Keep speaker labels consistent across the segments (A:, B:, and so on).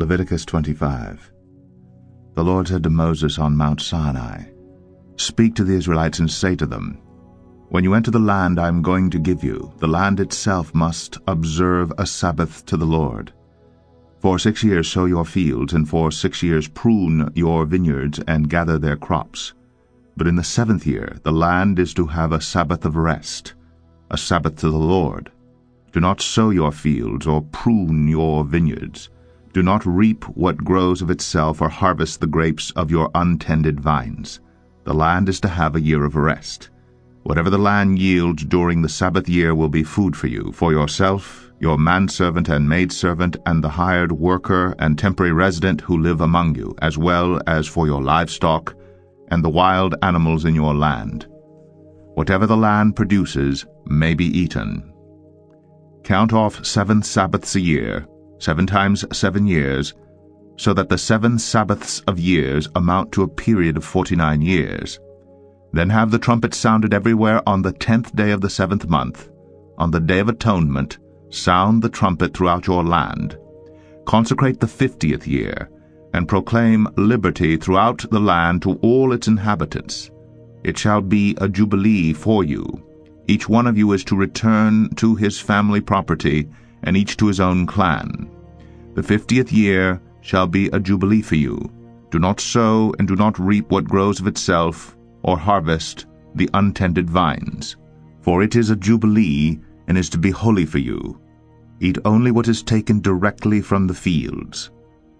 A: Leviticus 25. The Lord said to Moses on Mount Sinai, "Speak to the Israelites and say to them, when you enter the land I am going to give you, the land itself must observe a Sabbath to the Lord. For 6 years sow your fields, and for 6 years prune your vineyards and gather their crops. But in the 7th year the land is to have a Sabbath of rest, a Sabbath to the Lord. Do not sow your fields or prune your vineyards. Do not reap what grows of itself or harvest the grapes of your untended vines. The land is to have a year of rest. Whatever the land yields during the Sabbath year will be food for you, for yourself, your manservant and maidservant, and the hired worker and temporary resident who live among you, as well as for your livestock and the wild animals in your land. Whatever the land produces may be eaten. Count off 7 Sabbaths a year, 7 times 7 years, so that the 7 Sabbaths of years amount to a period of 49 years. Then have the trumpet sounded everywhere on the 10th day of the 7th month. On the Day of Atonement, sound the trumpet throughout your land. Consecrate the 50th year, and proclaim liberty throughout the land to all its inhabitants. It shall be a jubilee for you. Each one of you is to return to his family property, and each to his own clan. The 50th year shall be a jubilee for you. Do not sow and do not reap what grows of itself, or harvest the untended vines. For it is a jubilee, and is to be holy for you. Eat only what is taken directly from the fields.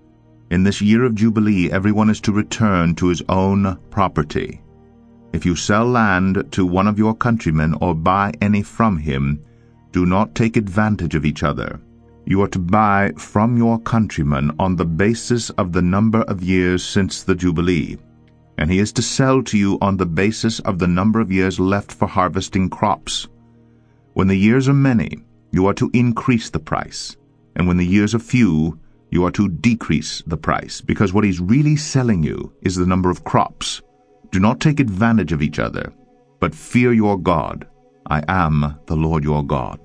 A: In this year of jubilee everyone is to return to his own property. If you sell land to one of your countrymen or buy any from him, do not take advantage of each other. You are to buy from your countryman on the basis of the number of years since the Jubilee, and he is to sell to you on the basis of the number of years left for harvesting crops. When the years are many, you are to increase the price, and when the years are few, you are to decrease the price, because what he's really selling you is the number of crops. Do not take advantage of each other, but fear your God. I am the Lord your God.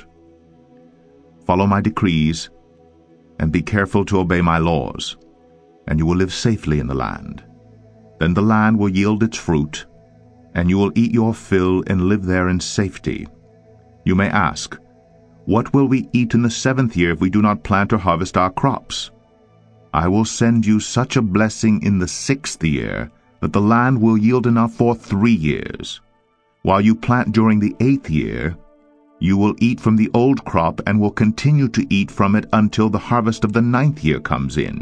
A: Follow my decrees, and be careful to obey my laws, and you will live safely in the land. Then the land will yield its fruit, and you will eat your fill and live there in safety. You may ask, what will we eat in the 7th year if we do not plant or harvest our crops? I will send you such a blessing in the 6th year that the land will yield enough for 3 years. While you plant during the 8th year, you will eat from the old crop and will continue to eat from it until the harvest of the 9th year comes in.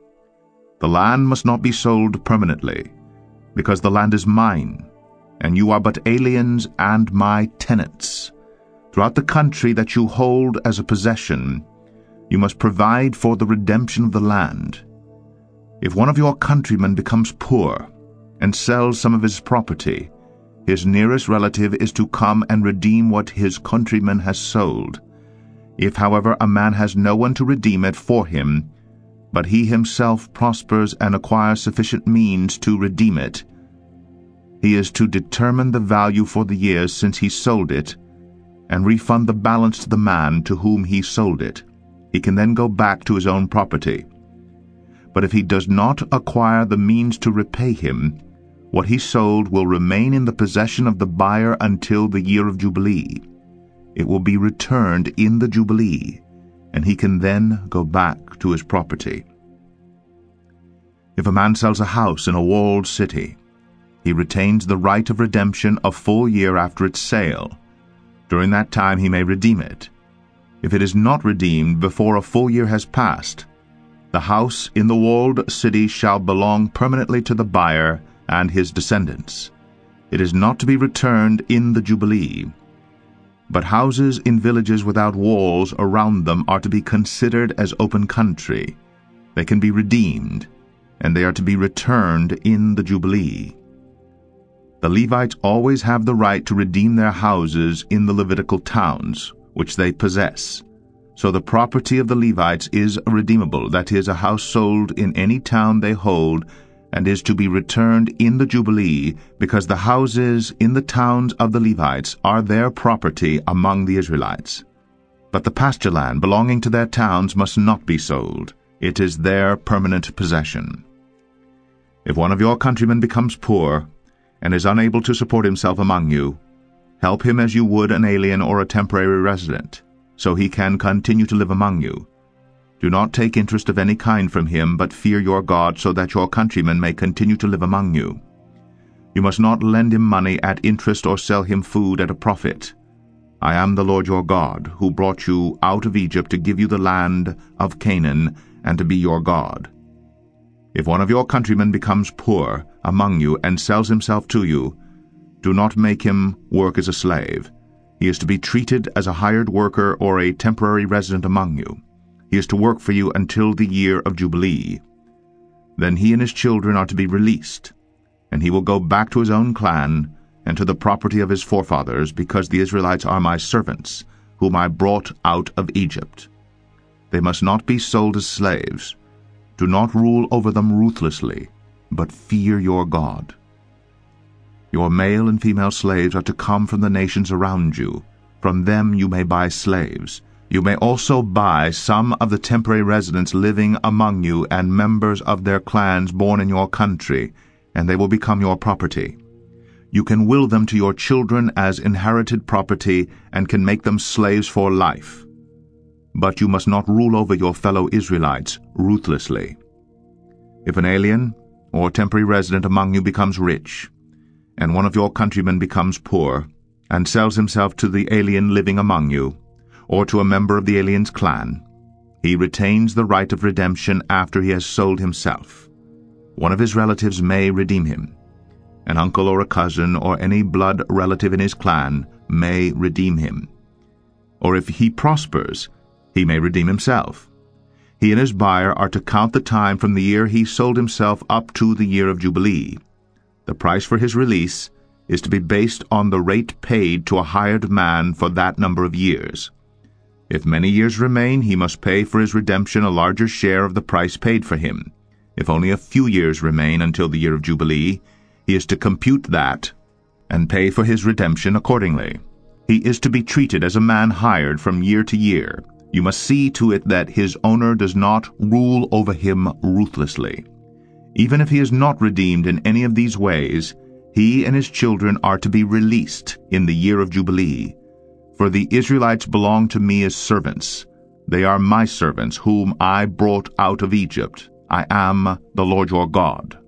A: The land must not be sold permanently, because the land is mine, and you are but aliens and my tenants. Throughout the country that you hold as a possession, you must provide for the redemption of the land. If one of your countrymen becomes poor and sells some of his property, his nearest relative is to come and redeem what his countryman has sold. If, however, a man has no one to redeem it for him, but he himself prospers and acquires sufficient means to redeem it, he is to determine the value for the years since he sold it, and refund the balance to the man to whom he sold it. He can then go back to his own property. But if he does not acquire the means to repay him, what he sold will remain in the possession of the buyer until the year of Jubilee. It will be returned in the Jubilee, and he can then go back to his property. If a man sells a house in a walled city, he retains the right of redemption a full year after its sale. During that time he may redeem it. If it is not redeemed before a full year has passed, the house in the walled city shall belong permanently to the buyer and his descendants. It is not to be returned in the Jubilee. But houses in villages without walls around them are to be considered as open country. They can be redeemed, and they are to be returned in the Jubilee. The Levites always have the right to redeem their houses in the Levitical towns, which they possess. So the property of the Levites is redeemable, that is, a house sold in any town they hold, and is to be returned in the Jubilee, because the houses in the towns of the Levites are their property among the Israelites. But the pasture land belonging to their towns must not be sold. It is their permanent possession. If one of your countrymen becomes poor, and is unable to support himself among you, help him as you would an alien or a temporary resident, so he can continue to live among you. Do not take interest of any kind from him, but fear your God, so that your countrymen may continue to live among you. You must not lend him money at interest or sell him food at a profit. I am the Lord your God, who brought you out of Egypt to give you the land of Canaan and to be your God. If one of your countrymen becomes poor among you and sells himself to you, do not make him work as a slave. He is to be treated as a hired worker or a temporary resident among you. He is to work for you until the year of Jubilee. Then he and his children are to be released, and he will go back to his own clan and to the property of his forefathers, because the Israelites are my servants, whom I brought out of Egypt. They must not be sold as slaves. Do not rule over them ruthlessly, but fear your God. Your male and female slaves are to come from the nations around you. From them you may buy slaves. You may also buy some of the temporary residents living among you and members of their clans born in your country, and they will become your property. You can will them to your children as inherited property and can make them slaves for life. But you must not rule over your fellow Israelites ruthlessly. If an alien or temporary resident among you becomes rich, and one of your countrymen becomes poor, and sells himself to the alien living among you, or to a member of the alien's clan, he retains the right of redemption after he has sold himself. One of his relatives may redeem him. An uncle or a cousin or any blood relative in his clan may redeem him. Or if he prospers, he may redeem himself. He and his buyer are to count the time from the year he sold himself up to the year of Jubilee. The price for his release is to be based on the rate paid to a hired man for that number of years. If many years remain, he must pay for his redemption a larger share of the price paid for him. If only a few years remain until the year of Jubilee, he is to compute that and pay for his redemption accordingly. He is to be treated as a man hired from year to year. You must see to it that his owner does not rule over him ruthlessly. Even if he is not redeemed in any of these ways, he and his children are to be released in the year of Jubilee. For the Israelites belong to me as servants. They are my servants, whom I brought out of Egypt. I am the Lord your God.